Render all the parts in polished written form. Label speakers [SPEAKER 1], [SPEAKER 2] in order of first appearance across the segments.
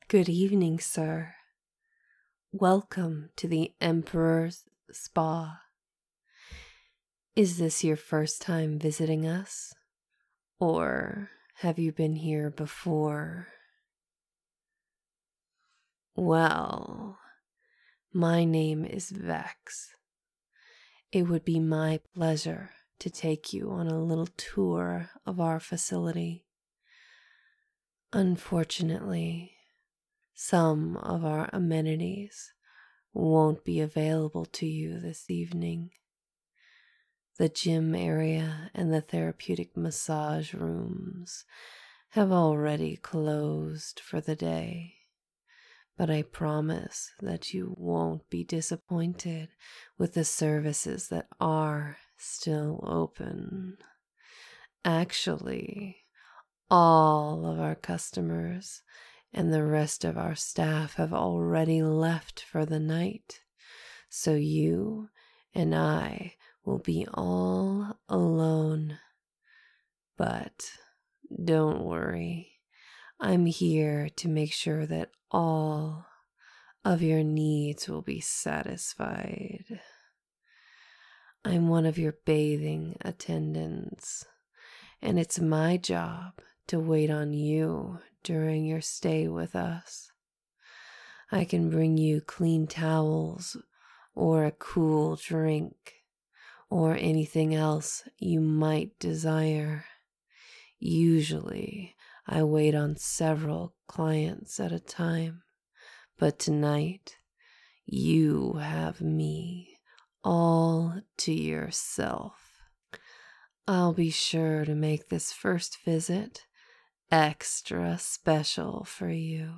[SPEAKER 1] Good evening, sir. Welcome to the Emperor's Spa. Is this your first time visiting us? Or have you been here before? Well, my name is Vex. It would be my pleasure to take you on a little tour of our facility. Unfortunately, some of our amenities won't be available to you this evening. The gym area and the therapeutic massage rooms have already closed for the day, but I promise that you won't be disappointed with the services that are still open. Actually, all of our customers and the rest of our staff have already left for the night, so you and I will be all alone. But don't worry, I'm here to make sure that all of your needs will be satisfied. I'm one of your bathing attendants, and it's my job to wait on you during your stay with us. I can bring you clean towels or a cool drink or anything else you might desire. Usually, I wait on several clients at a time, but tonight, you have me all to yourself. I'll be sure to make this first visit extra special for you.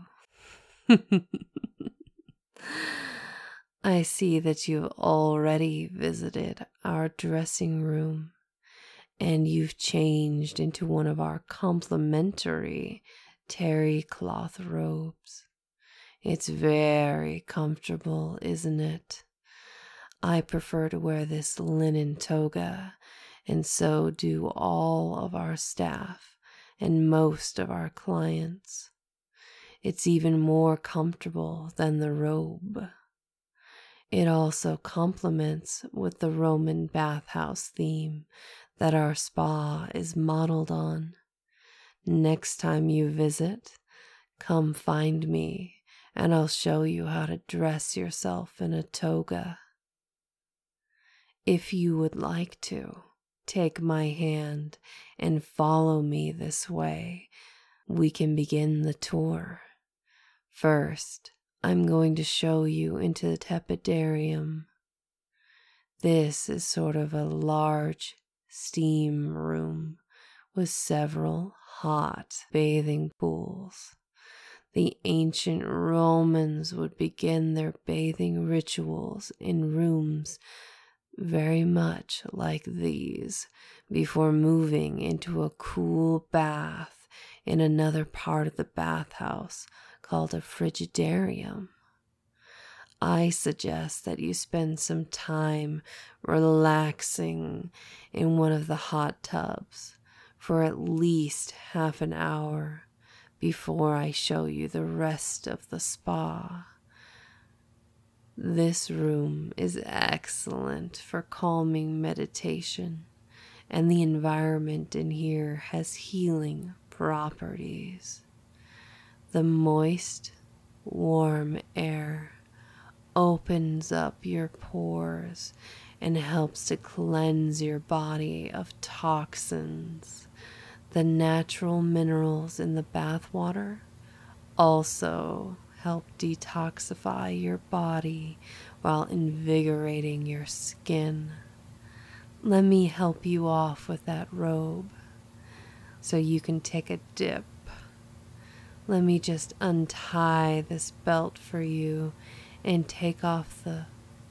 [SPEAKER 1] I see that you've already visited our dressing room and you've changed into one of our complimentary terry cloth robes. It's very comfortable, isn't it? I prefer to wear this linen toga, and so do all of our staff and most of our clients. It's even more comfortable than the robe. It also complements with the Roman bathhouse theme that our spa is modeled on. Next time you visit, come find me and I'll show you how to dress yourself in a toga. If you would like to, take my hand and follow me this way. We can begin the tour. First, I'm going to show you into the tepidarium. This is sort of a large steam room with several hot bathing pools. The ancient Romans would begin their bathing rituals in rooms very much like these before moving into a cool bath in another part of the bathhouse called a frigidarium. I suggest that you spend some time relaxing in one of the hot tubs for at least half an hour before I show you the rest of the spa. This room is excellent for calming meditation, and the environment in here has healing properties. The moist, warm air opens up your pores and helps to cleanse your body of toxins. The natural minerals in the bath water also help detoxify your body while invigorating your skin. Let me help you off with that robe so you can take a dip. Let me just untie this belt for you and take off the...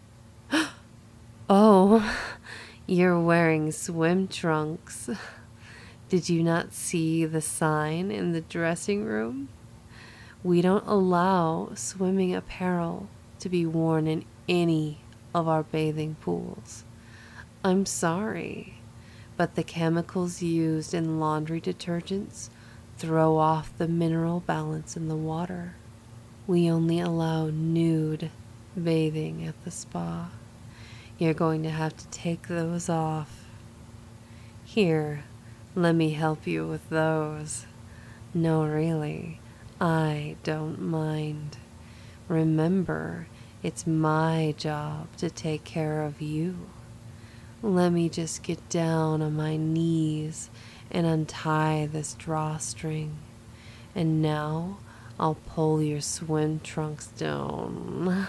[SPEAKER 1] Oh, you're wearing swim trunks. Did you not see the sign in the dressing room? We don't allow swimming apparel to be worn in any of our bathing pools. I'm sorry, but the chemicals used in laundry detergents throw off the mineral balance in the water. We only allow nude bathing at the spa. You're going to have to take those off. Here, let me help you with those. No, really, I don't mind. Remember, it's my job to take care of you. Let me just get down on my knees and untie this drawstring. And now I'll pull your swim trunks down.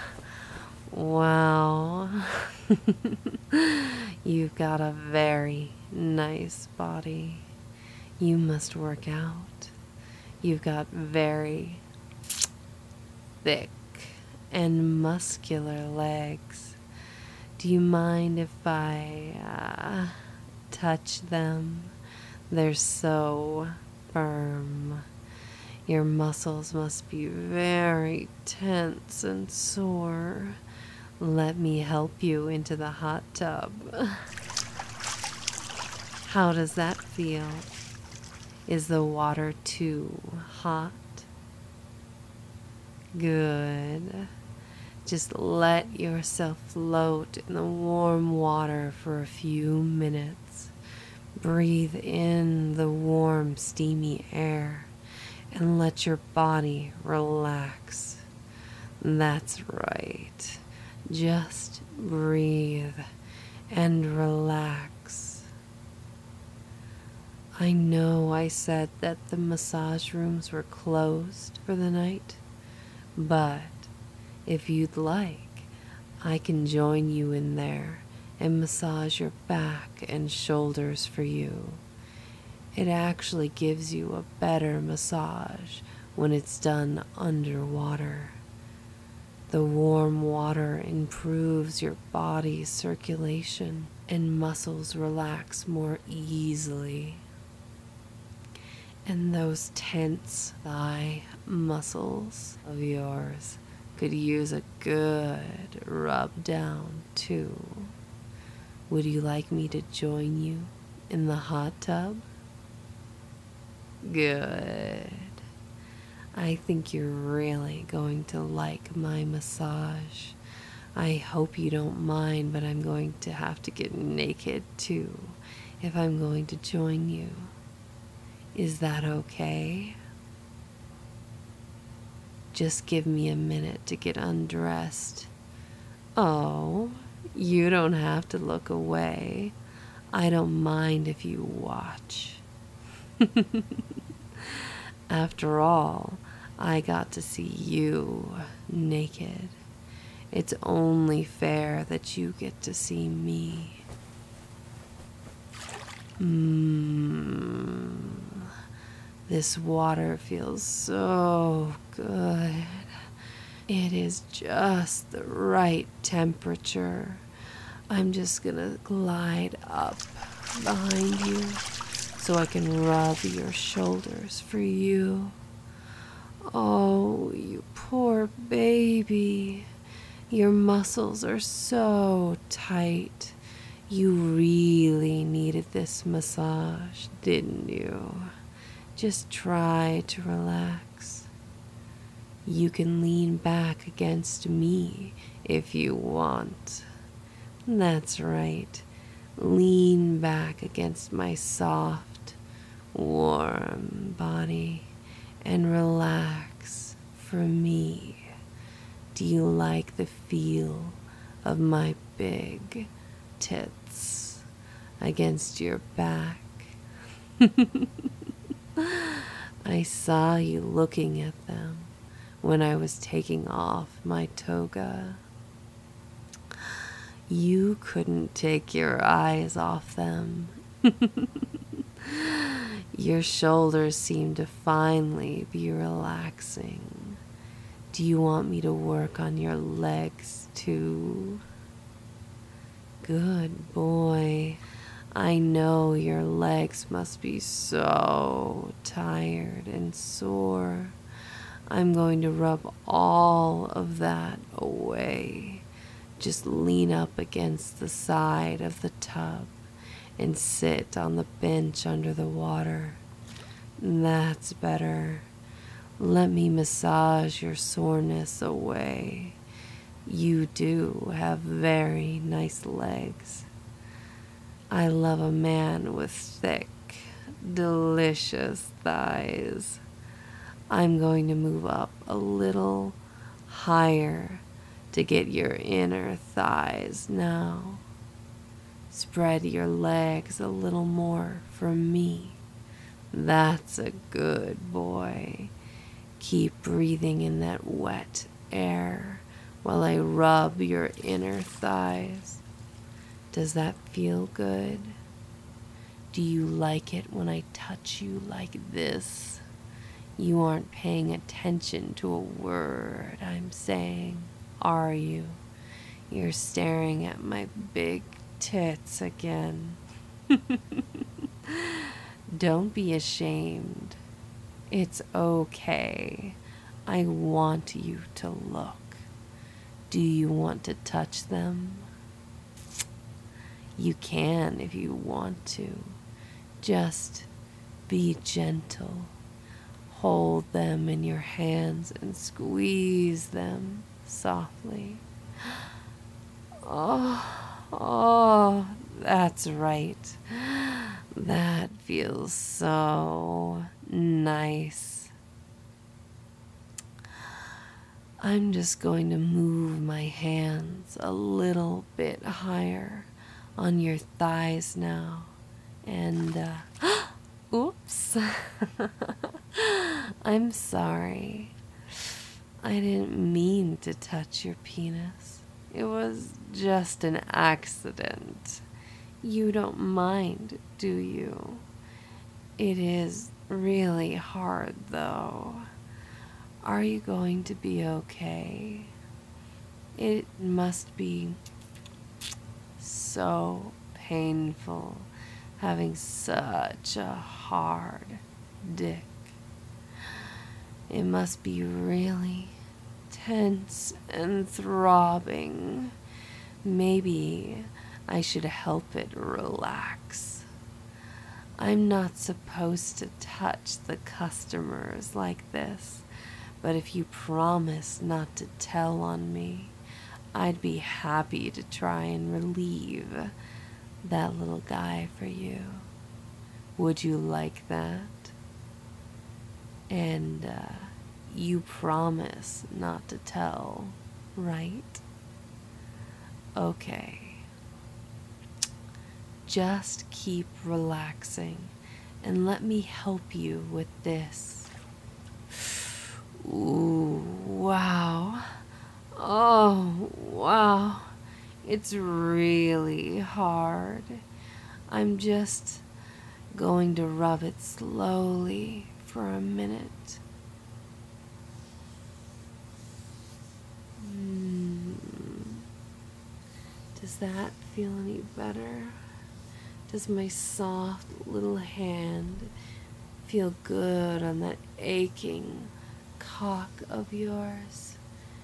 [SPEAKER 1] Wow. You've got a very nice body. You must work out. You've got very thick and muscular legs. Do you mind if I touch them? They're so firm. Your muscles must be very tense and sore. Let me help you into the hot tub. How does that feel? Is the water too hot? Good. Just let yourself float in the warm water for a few minutes. Breathe in the warm, steamy air and let your body relax. That's right. Just breathe and relax. I know I said that the massage rooms were closed for the night, but if you'd like, I can join you in there and massage your back and shoulders for you. It actually gives you a better massage when it's done underwater. The warm water improves your body's circulation and muscles relax more easily. And those tense thigh muscles of yours could use a good rub down too. Would you like me to join you in the hot tub? Good. I think you're really going to like my massage. I hope you don't mind, but I'm going to have to get naked too if I'm going to join you. Is that okay? Just give me a minute to get undressed. Oh, you don't have to look away. I don't mind if you watch. After all, I got to see you naked. It's only fair that you get to see me. This water feels so good. It is just the right temperature. I'm just gonna glide up behind you so I can rub your shoulders for you. Oh, you poor baby. Your muscles are so tight. You really needed this massage, didn't you? Just try to relax. You can lean back against me if you want. That's right. Lean back against my soft, warm body and relax for me. Do you like the feel of my big tits against your back? I saw you looking at them when I was taking off my toga. You couldn't take your eyes off them. Your shoulders seem to finally be relaxing. Do you want me to work on your legs too? Good boy. I know your legs must be so tired and sore. I'm going to rub all of that away. Just lean up against the side of the tub and sit on the bench under the water. That's better. Let me massage your soreness away. You do have very nice legs. I love a man with thick, delicious thighs. I'm going to move up a little higher to get your inner thighs now. Spread your legs a little more for me. That's a good boy. Keep breathing in that wet air while I rub your inner thighs. Does that feel good? Do you like it when I touch you like this? You aren't paying attention to a word I'm saying, are you? You're staring at my big tits again. Don't be ashamed. It's okay. I want you to look. Do you want to touch them? You can if you want to. Just be gentle. Hold them in your hands and squeeze them softly. Oh, that's right. That feels so nice. I'm just going to move my hands a little bit higher on your thighs now. And, oops. I'm sorry. I didn't mean to touch your penis. It was just an accident. You don't mind, do you? It is really hard, though. Are you going to be okay? It must be so painful having such a hard dick. It must be really tense and throbbing. Maybe I should help it relax. I'm not supposed to touch the customers like this, but if you promise not to tell on me, I'd be happy to try and relieve that little guy for you. Would you like that? And you promise not to tell, right? Okay. Just keep relaxing and let me help you with this. Ooh, wow. Oh, wow. It's really hard. I'm just going to rub it slowly for a minute. Does that feel any better? Does my soft little hand feel good on that aching cock of yours?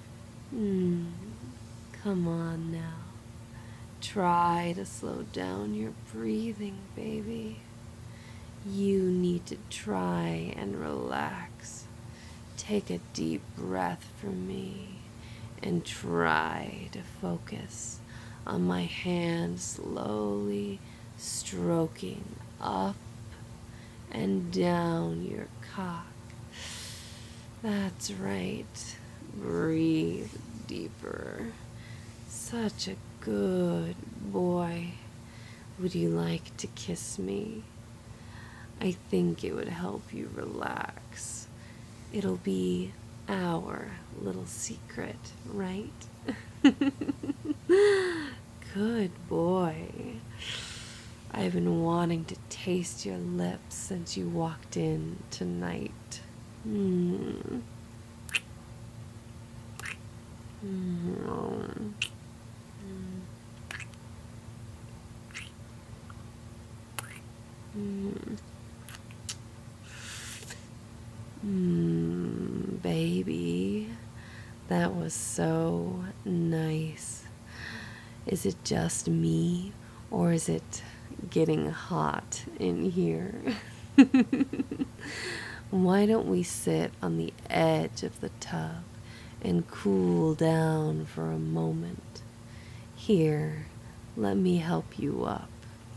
[SPEAKER 1] Come on now. Try to slow down your breathing, baby. You need to try and relax. Take a deep breath for me and try to focus on my hand slowly stroking up and down your cock. That's right. Breathe deeper. Such a good boy. Would you like to kiss me? I think it would help you relax. It'll be our little secret, right? Good boy. I've been wanting to taste your lips since you walked in tonight. Baby, that was so nice. Is it just me, or is it getting hot in here? Why don't we sit on the edge of the tub and cool down for a moment? Here, let me help you up.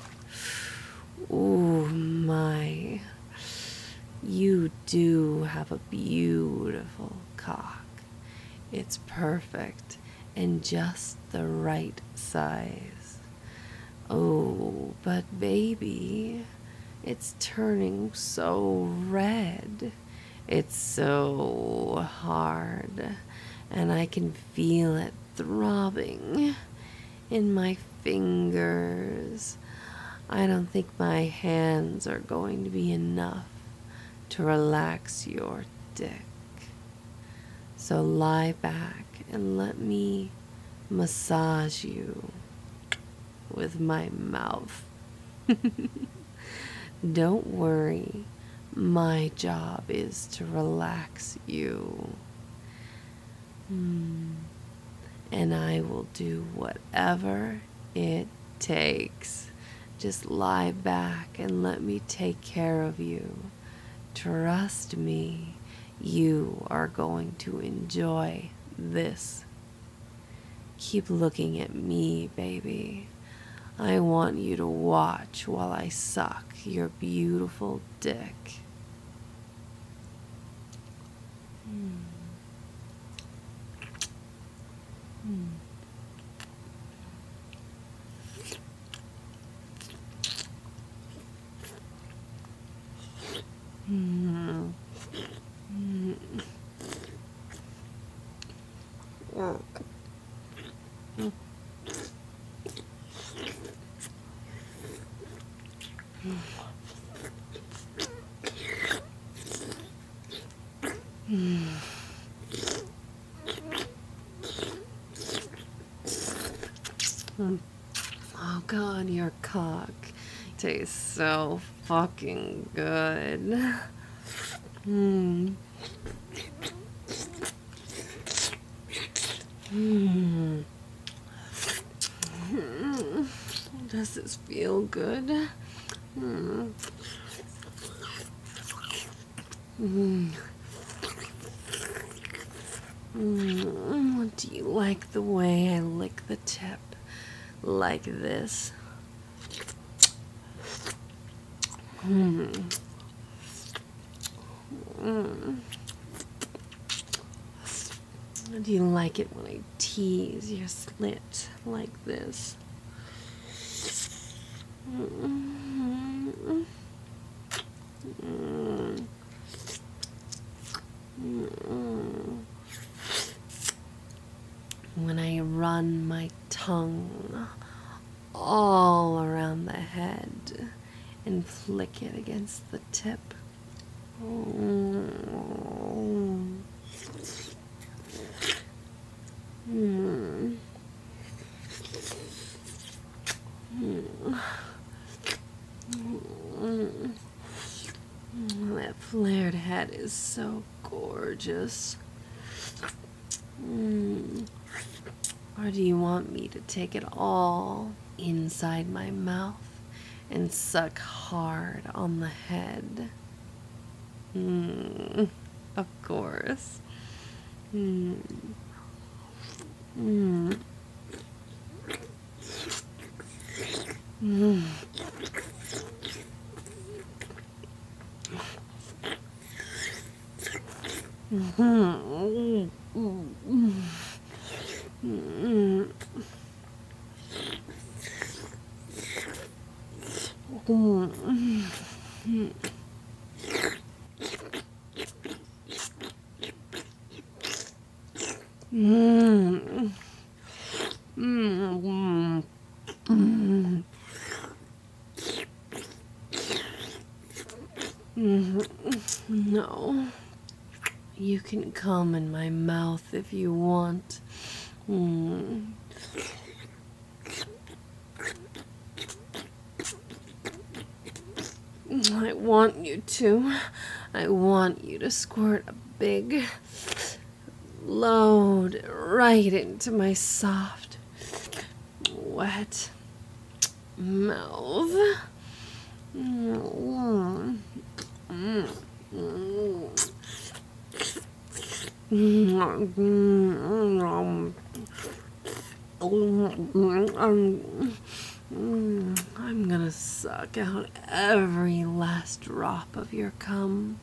[SPEAKER 1] Oh my, you do have a beautiful cock. It's perfect and just the right size. Oh, but baby, it's turning so red. It's so hard, and I can feel it throbbing in my fingers. I don't think my hands are going to be enough to relax your dick. So lie back and let me massage you with my mouth. Don't worry, my job is to relax you. And I will do whatever it takes. Just lie back and let me take care of you. Trust me, you are going to enjoy this. Keep looking at me, baby. I want you to watch while I suck your beautiful dick. Oh God, your cock tastes so fucking good. Does this feel good? Do you like the way I lick the tip? Like this? Do you like it when I tease your slit like this? When I run my tongue all around the head and flick it against the tip. That flared head is so gorgeous. Or do you want me to take it all inside my mouth and suck hard on the head? Of course. No. You can come in my mouth if you want. I want you to. I want you to squirt a big load right into my soft, wet mouth. I'm gonna suck out every last drop of your cum.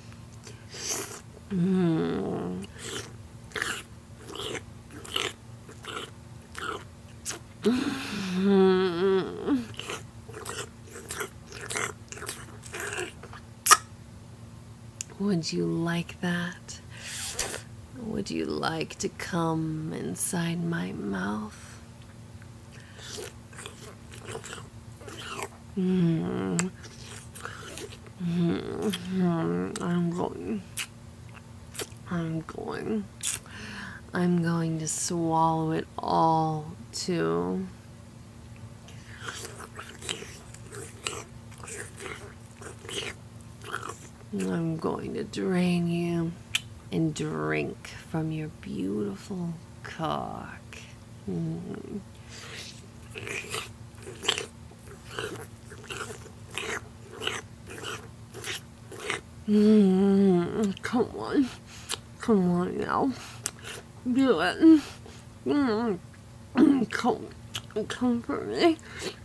[SPEAKER 1] Would you like that? Would you like to come inside my mouth? I'm going to swallow it all, too. I'm going to drain you and drink from your beautiful cock. Come on now, do it. Come for me.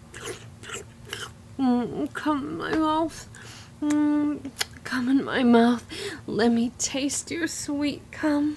[SPEAKER 1] Come in my mouth. Come in my mouth. Let me taste your sweet cum.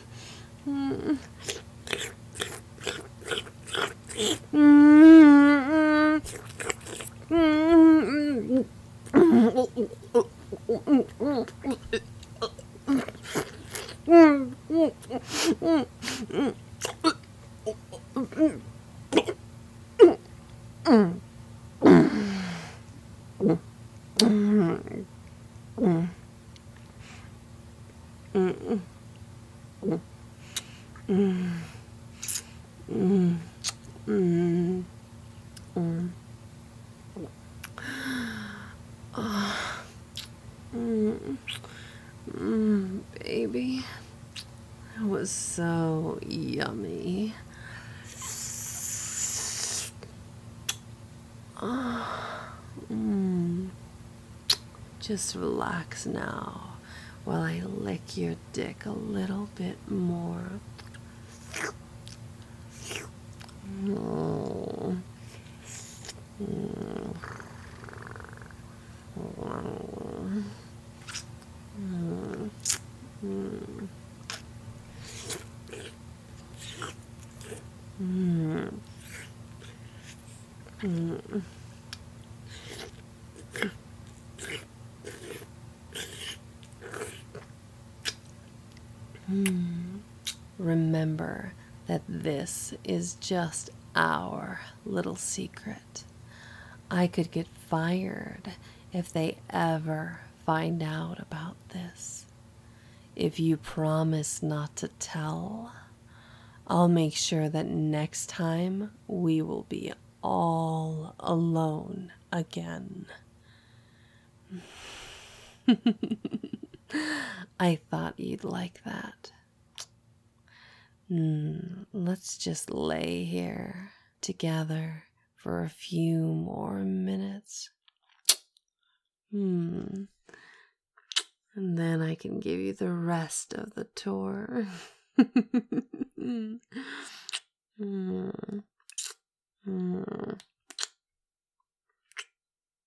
[SPEAKER 1] Baby, that was so yummy. Just relax now while I lick your dick a little bit more. Remember that this is just our little secret. I could get fired if they ever find out about this. If you promise not to tell, I'll make sure that next time we will be all alone again. I thought you'd like that. Let's just lay here together for a few more minutes. And then I can give you the rest of the tour.